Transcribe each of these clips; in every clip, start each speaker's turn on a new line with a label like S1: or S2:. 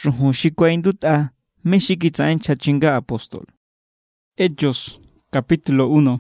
S1: Shujun shikuainduta mexikitzaen chachinga apóstol. Hechos, capítulo 1.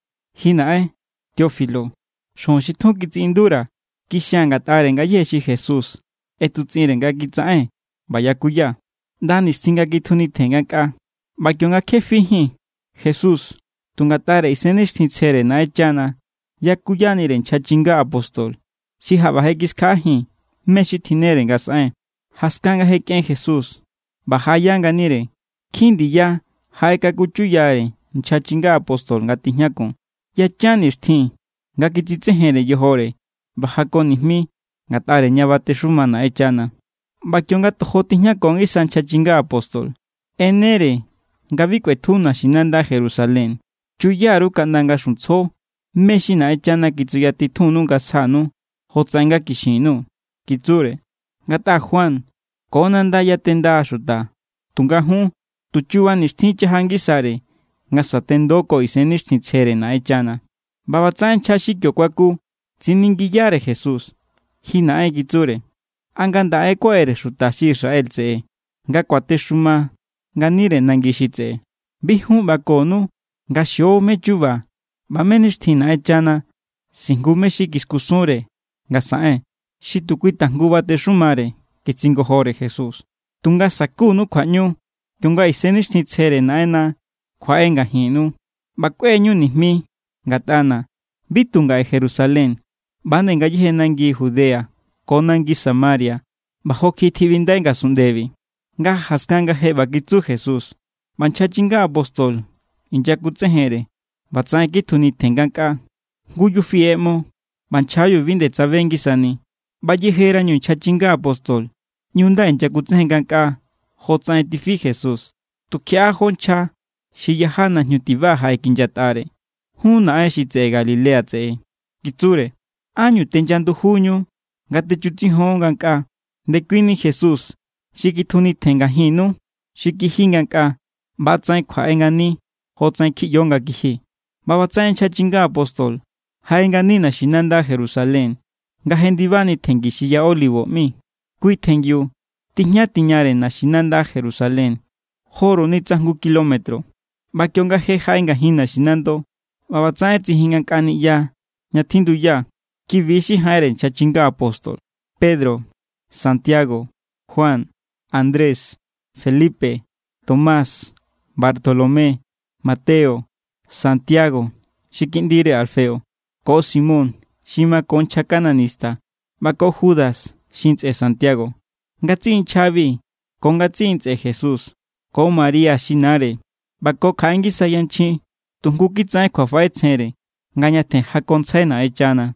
S1: Hinae, Teófilo, shon shitun kitzindura, kishangat arenga yeshi Jesús, etutzirenga kitzaen, bayakuya, dani singa kituni tengaka, bakyonga kefihi, Jesús, tungatare isenes sincere naechana, yakuyaniren chachinga apóstol, shihabahekis kahi, meshitinerenga saen, haskanga heken Jesús, bahayanga nire, kindi ya, haeka kuchuyare, chachinga apóstol ngatinyakon, yachanis tin, ngakitsitsehere yohore, bahakonismi, ngatare nyabate shumana echana, bakyonga tojotinyakon isan chachinga apóstol, enere, ngabikwetuna shinanda Jerusalén, chuyaru kandanga shuntso, meshina echana kitsuyatitunu ngasanu, hotzanga kishinu, kitsure, ngata Juan, konanda yatenda ashuta, tungahu, tuchua nistincha hangisare, ngasatendoko isenistintsere na echana. Babatsan chashikyo kwaku, ziningiyare Jesús, hinae kitsure, anganda eko ere shutashi Israel tse, ngakwate shuma, nganire nangishitse, bihu bakonu, ngashio mechuba, bamenistina echana, singume shikiskusure, ngasae, shitukuitangubate shumare, kitsingohore Jesús, tunga sakunu kwanyu, tunga isenistintsere naena, kwaenga hinu, bakwenyu nismi, ngatana, bitunga Jerusalén, banenga yihenangi Judea, konangi Samaria, bajo kitibindenga sundevi, nga haskanga heba kitsu Jesús, manchachinga apóstol, injakutsehere, batsan kituni tenganka, guyu fiemo, manchayo vinde tsavengisani, bayihera nyu chachinga apóstol, nyunda injakutsenganka, hotsan tifi Jesús, tukia honcha, shiyahana nyutibaha ekinyatare. Huna eshitse Galilea tse, kitsure, año tenchandu junio, ngate chutihonganka, dekwini Jesús, shikituni tengahinu, shikihinganka, batsain kwaengani, hotsain kiyonga kihi, babatsain chachinga apóstol, haengani na shinanda Jerusalén, ngahendibani tengishiya olivo mi, kui tengyu, tiñare na shinanda Jerusalén, joro ni tsangu kilometro, bakyonga he haengahina shinando, babatsae tsihingankani ya, nyatindu ya, kivishi hairen chachinga apóstol, Pedro, Santiago, Juan, Andrés, Felipe, Tomás, Bartolomé, Mateo, Santiago, shikindire Alfeo, ko Simón, shima concha cananista, bako Judas, shintse Santiago, ngatsin chavi, con ngatsinse Jesús, ko María shinare, bako kaingi sayanchi, tungukitsae kwafaetsere, ngañate hakontsena echana.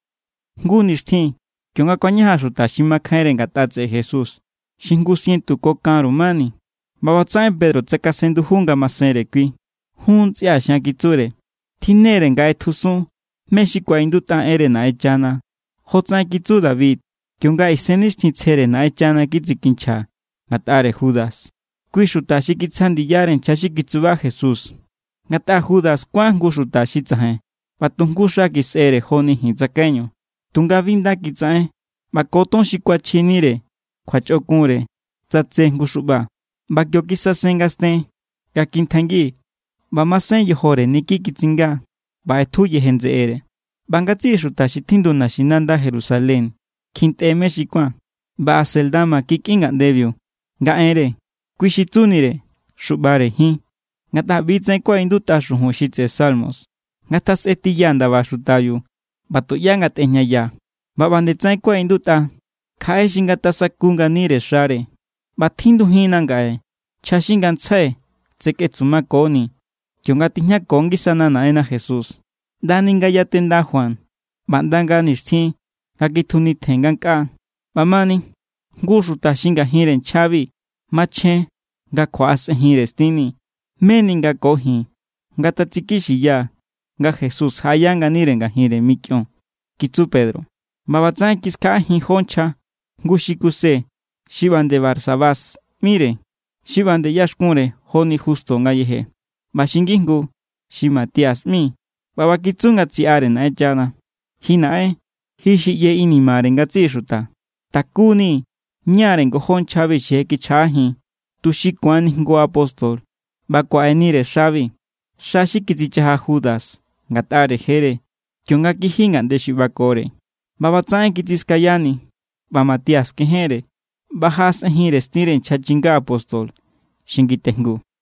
S1: Ngunishti, kyonga kwanya shuta shima kaire ngatatse Jesús, shingu sientu kokan rumani, babatsae Pedro tsekasendu hunga masere kui, hun tsia shankitsure, tinere ngae tusun, meshikwa induta ere na echana, hotsae kitsu David, kyonga isenistintsere na echana kitsikincha, ngatare Judas, kui shuta shikitsandi yaren chashikitsuba Jesús. Ngata Judas kwangu shuta shitsahe, batungusha kisere honi hitsakeño, tunga vinda kitsae, bakoton shikwachinire, kwachokunre, tsatse ngushuba, bakyo kisasengaste, kakintangi, bamasen yohore niki kitsinga, baetuye henzeere, bangatsi shuta shitindu na shinanda Jerusalén, kinteme shikwa, baaseldama kikinga debio, ngaere, kuishitsunire, shubare hi. Ngata bitsen kwa induta shuhun shitse salmos. Ngata setiyanda bashutayu. Batu yangat enyaya. Babandetsen kwa induta. Kae shingata sakunga nire share. Batindu hinangae. Chashingan tse. Tseketsuma koni. Kyongatinya kongi sana naena Jesús. Daninga yatenda Juan. Bandanga nistin. Kakituni tenganka. Bamani. Ngushuta shinga hiren chavi. Mache. Nga kwase hirestini. Meninga kohi, ngata tsikishi ya, nga Jesús hayanga nirenga hire mikyon. Kitsu Pedro, babatsan kiskahi honcha, ngushikuse, shiban de Barsabás, mire, shiban de yashkure, honi justo ngayehe. Bashingingu, shimatias mi, babakitsunga tsiare na echana. Hinae, hishi ye inimare nga tsishuta. Takuni, Ñaren gojon chavi sheki chahi. Tushi kwan hingo apostol. Bakuaenire shavi. Shashi kitichaha Judas. Ngatare jere. Kyonga kihingan de shibakore. Babatsaen kitiskayani. Ba Matías kejere. Bahas ehire stiren chachinga apostol. Shingitengu.